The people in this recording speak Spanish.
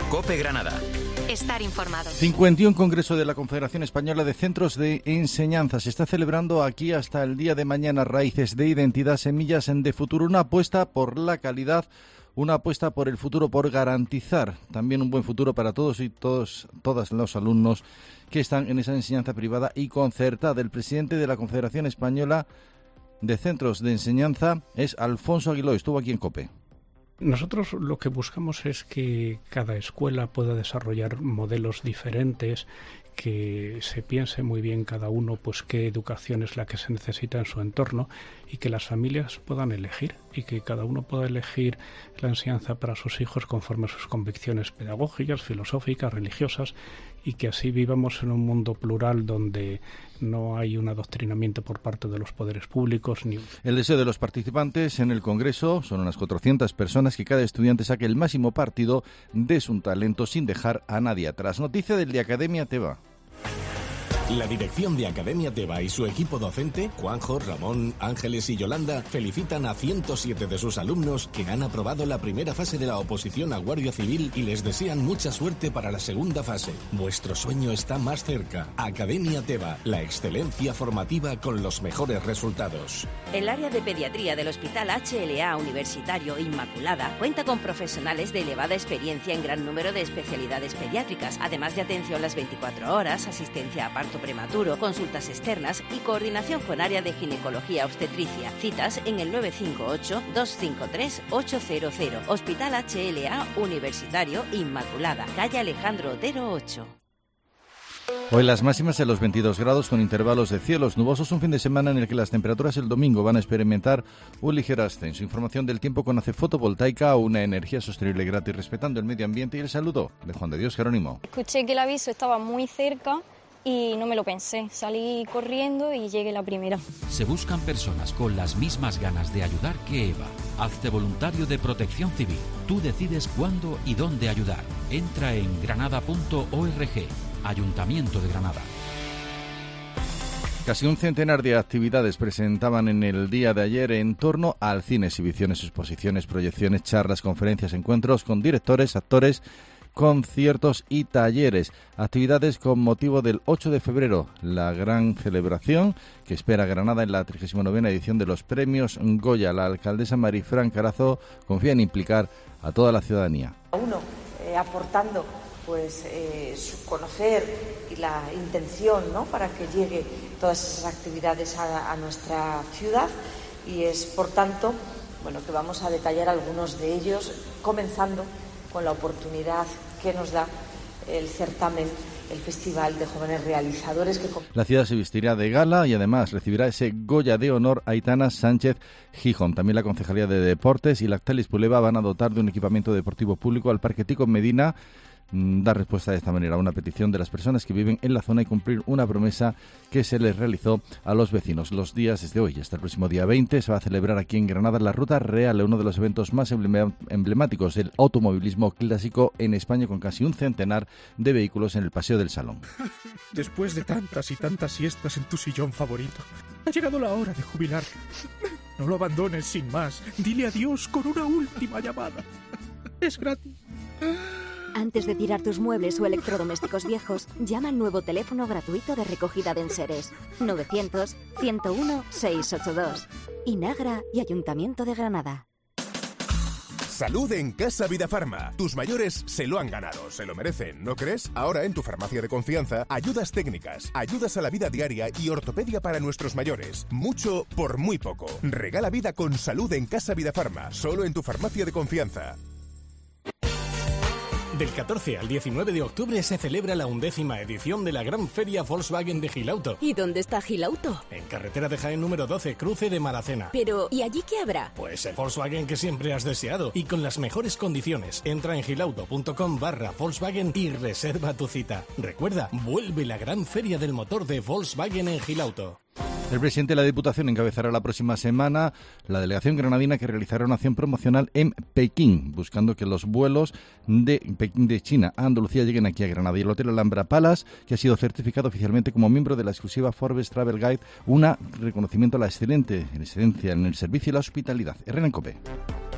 COPE Granada. Estar informado. 51 Congreso de la Confederación Española de Centros de Enseñanza. Se está celebrando aquí hasta el día de mañana. Raíces de identidad, semillas de futuro. Una apuesta por la calidad, una apuesta por el futuro, por garantizar también un buen futuro para todos y todas los alumnos que están en esa enseñanza privada y concertada. El presidente de la Confederación Española de Centros de Enseñanza es Alfonso Aguiló. Estuvo aquí en COPE. Nosotros lo que buscamos es que cada escuela pueda desarrollar modelos diferentes, que se piense muy bien cada uno pues qué educación es la que se necesita en su entorno y que las familias puedan elegir y que cada uno pueda elegir la enseñanza para sus hijos conforme a sus convicciones pedagógicas, filosóficas, religiosas, y que así vivamos en un mundo plural donde no hay un adoctrinamiento por parte de los poderes públicos. El deseo de los participantes en el Congreso son unas 400 personas, que cada estudiante saque el máximo partido de su talento sin dejar a nadie atrás. Noticia del de Academia Teba. La dirección de Academia Teba y su equipo docente, Juanjo, Ramón, Ángeles y Yolanda, felicitan a 107 de sus alumnos que han aprobado la primera fase de la oposición a Guardia Civil y les desean mucha suerte para la segunda fase. Vuestro sueño está más cerca. Academia Teba, la excelencia formativa con los mejores resultados. El área de pediatría del Hospital HLA Universitario Inmaculada cuenta con profesionales de elevada experiencia en gran número de especialidades pediátricas, además de atención las 24 horas, asistencia a parto prematuro, consultas externas y coordinación con área de ginecología obstetricia. Citas en el 958-253-800. Hospital HLA Universitario Inmaculada, calle Alejandro Otero 8. Hoy las máximas en los 22 grados con intervalos de cielos nubosos, un fin de semana en el que las temperaturas el domingo van a experimentar un ligero ascenso. Información del tiempo con ACE Fotovoltaica, una energía sostenible gratis respetando el medio ambiente, y el saludo de Juan de Dios Jerónimo. Escuché que el aviso estaba muy cerca y no me lo pensé. Salí corriendo y llegué la primera. Se buscan personas con las mismas ganas de ayudar que Eva. Hazte voluntario de Protección Civil. Tú decides cuándo y dónde ayudar. Entra en granada.org. Ayuntamiento de Granada. Casi un centenar de actividades presentaban en el día de ayer en torno al cine, exhibiciones, exposiciones, proyecciones, charlas, conferencias, encuentros con directores, actores, conciertos y talleres. Actividades con motivo del 8 de febrero, la gran celebración que espera Granada en la 39ª edición de los Premios Goya. La alcaldesa Marifran Carazo confía en implicar a toda la ciudadanía. Uno aportando pues su conocer y la intención, ¿no?, para que llegue todas esas actividades a nuestra ciudad, y es por tanto que vamos a detallar algunos de ellos, comenzando con la oportunidad que nos da el certamen, el Festival de Jóvenes Realizadores. La ciudad se vestirá de gala y además recibirá ese Goya de honor a Aitana Sánchez Gijón. También la Concejalía de Deportes y la Actalis Puleva van a dotar de un equipamiento deportivo público al Parque Tico Medina. Dar respuesta de esta manera a una petición de las personas que viven en la zona y cumplir una promesa que se les realizó a los vecinos. Los días desde hoy hasta el próximo día 20 se va a celebrar aquí en Granada la Ruta Real, uno de los eventos más emblemáticos del automovilismo clásico en España, con casi un centenar de vehículos en el Paseo del Salón. Después de tantas y tantas siestas en tu sillón favorito, ha llegado la hora de jubilar. No lo abandones sin más. Dile adiós con una última llamada. Es gratis. Antes de tirar tus muebles o electrodomésticos viejos, llama al nuevo teléfono gratuito de recogida de enseres 900-101-682. Inagra y Ayuntamiento de Granada. Salud en Casa Vida Farma. Tus mayores se lo han ganado, se lo merecen, ¿no crees? Ahora en tu farmacia de confianza, ayudas técnicas, ayudas a la vida diaria y ortopedia para nuestros mayores. Mucho por muy poco. Regala vida con salud en Casa Vida Farma, solo en tu farmacia de confianza. Del 14 al 19 de octubre se celebra la 11ª edición de la Gran Feria Volkswagen de Gilauto. ¿Y dónde está Gilauto? En carretera de Jaén número 12, cruce de Maracena. Pero, ¿y allí qué habrá? Pues el Volkswagen que siempre has deseado y con las mejores condiciones. Entra en gilauto.com/Volkswagen y reserva tu cita. Recuerda, vuelve la Gran Feria del Motor de Volkswagen en Gilauto. El presidente de la Diputación encabezará la próxima semana la delegación granadina que realizará una acción promocional en Pekín, buscando que los vuelos de Pekín de China a Andalucía lleguen aquí a Granada. Y el Hotel Alhambra Palace, que ha sido certificado oficialmente como miembro de la exclusiva Forbes Travel Guide, un reconocimiento a la excelente excelencia en el servicio y la hospitalidad. Herrera en COPE.